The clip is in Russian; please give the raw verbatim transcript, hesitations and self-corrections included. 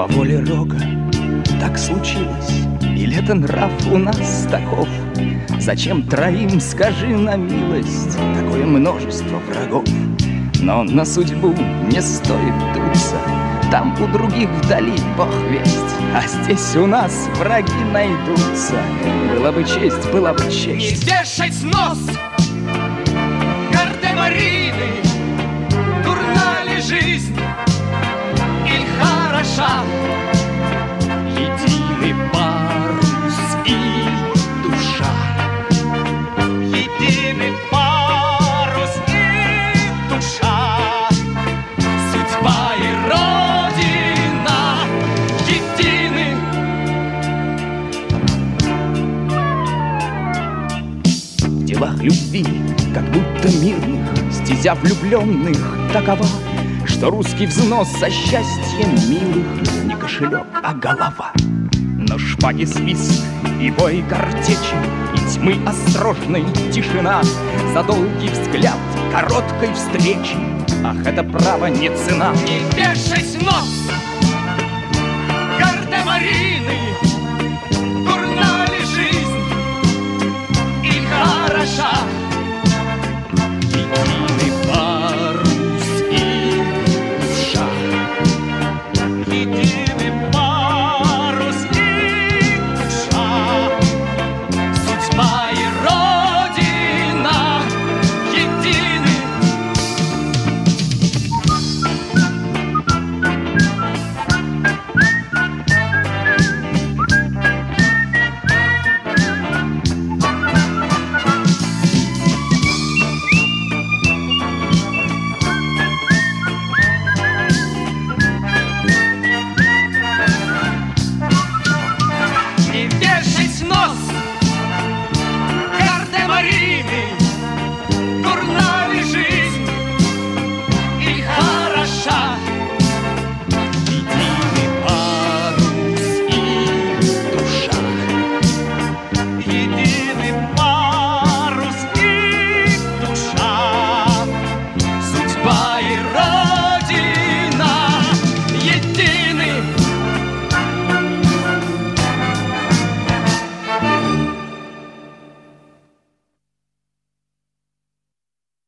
По воле Рога так случилось, или это нрав у нас таков? Зачем троим, скажи на милость, такое множество врагов? Но на судьбу не стоит дуться, там у других вдали бог весть, а здесь у нас враги найдутся. Была бы честь, была бы честь. Не вешать снос Гардемарины, дурна ли жизнь или хороша? Единый парус и душа, единый парус и душа, судьба и родина едины. В делах любви, как будто мирных, стезя влюбленных такова, что русский взнос за счастье милых не кошелек, а голова. Но шпаги свист и бой картечи, и тьмы осторожной тишина за долгий взгляд короткой встречи. Ах, это право не цена. Не вешать нос Гардемарины,